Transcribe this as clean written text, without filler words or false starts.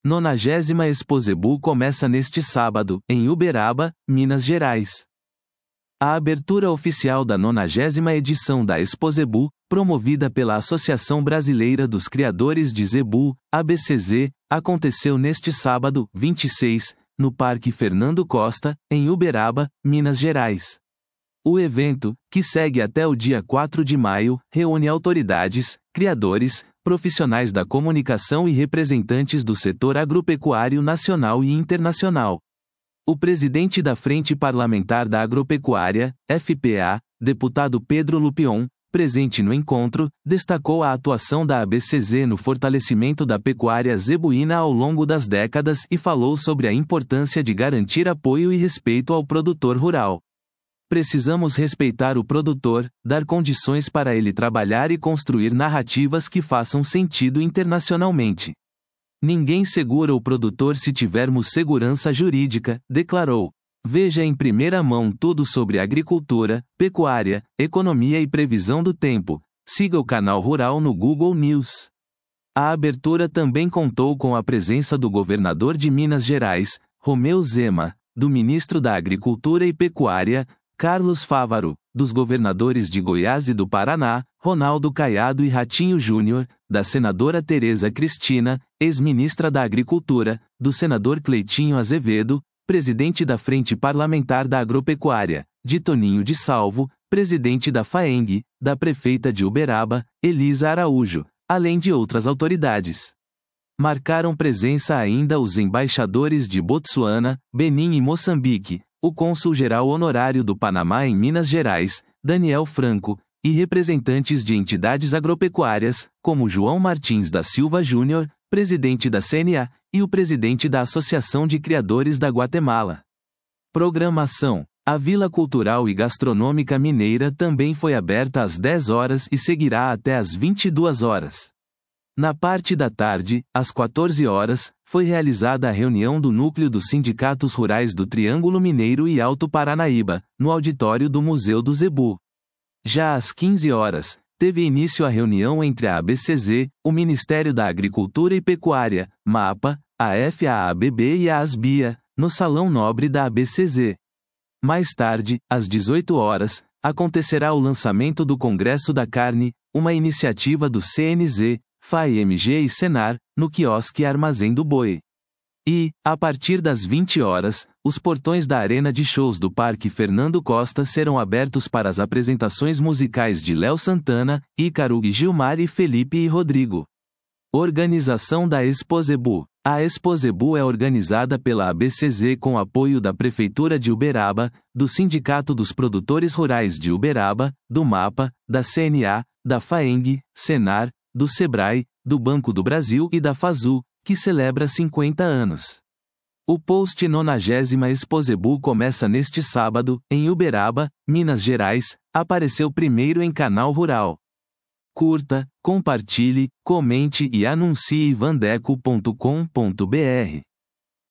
90ª Exposebu começa neste sábado, em Uberaba, Minas Gerais. A abertura oficial da 90ª edição da Exposebu, promovida pela Associação Brasileira dos Criadores de Zebu, ABCZ, aconteceu neste sábado, 26, no Parque Fernando Costa, em Uberaba, Minas Gerais. O evento, que segue até o dia 4 de maio, reúne autoridades, criadores, profissionais da comunicação e representantes do setor agropecuário nacional e internacional. O presidente da Frente Parlamentar da Agropecuária, FPA, deputado Pedro Lupion, presente no encontro, destacou a atuação da ABCZ no fortalecimento da pecuária zebuína ao longo das décadas e falou sobre a importância de garantir apoio e respeito ao produtor rural. Precisamos respeitar o produtor, dar condições para ele trabalhar e construir narrativas que façam sentido internacionalmente. Ninguém segura o produtor se tivermos segurança jurídica, declarou. Veja em primeira mão tudo sobre agricultura, pecuária, economia e previsão do tempo. Siga o canal Rural no Google News. A abertura também contou com a presença do governador de Minas Gerais, Romeu Zema, do ministro da Agricultura e Pecuária, Carlos Fávaro, dos governadores de Goiás e do Paraná, Ronaldo Caiado e Ratinho Júnior, da senadora Tereza Cristina, ex-ministra da Agricultura, do senador Cleitinho Azevedo, presidente da Frente Parlamentar da Agropecuária, de Toninho de Salvo, presidente da FAENG, da prefeita de Uberaba, Elisa Araújo, além de outras autoridades. Marcaram presença ainda os embaixadores de Botsuana, Benim e Moçambique, o cônsul-geral honorário do Panamá em Minas Gerais, Daniel Franco, e representantes de entidades agropecuárias, como João Martins da Silva Júnior, presidente da CNA, e o presidente da Associação de Criadores da Guatemala. Programação. A Vila Cultural e Gastronômica Mineira também foi aberta às 10 horas e seguirá até às 22 horas. Na parte da tarde, às 14 horas, foi realizada a reunião do Núcleo dos Sindicatos Rurais do Triângulo Mineiro e Alto Paranaíba, no auditório do Museu do Zebu. Já às 15 horas, teve início a reunião entre a ABCZ, o Ministério da Agricultura e Pecuária, MAPA, a FAABB e a ASBIA, no Salão Nobre da ABCZ. Mais tarde, às 18 horas, acontecerá o lançamento do Congresso da Carne, uma iniciativa do CNZ, FAEMG e Senar, no quiosque Armazém do Boi. E, a partir das 20 horas, os portões da Arena de Shows do Parque Fernando Costa serão abertos para as apresentações musicais de Léo Santana, Ícaro e Gilmar e Felipe e Rodrigo. Organização da Exposebu. A Exposebu é organizada pela ABCZ com apoio da Prefeitura de Uberaba, do Sindicato dos Produtores Rurais de Uberaba, do MAPA, da CNA, da FAENG, Senar, do Sebrae, do Banco do Brasil e da FASU, que celebra 50 anos. O post 90ª Exposebu começa neste sábado, em Uberaba, Minas Gerais, apareceu primeiro em Canal Rural. Curta, compartilhe, comente e anuncie vandeco.com.br.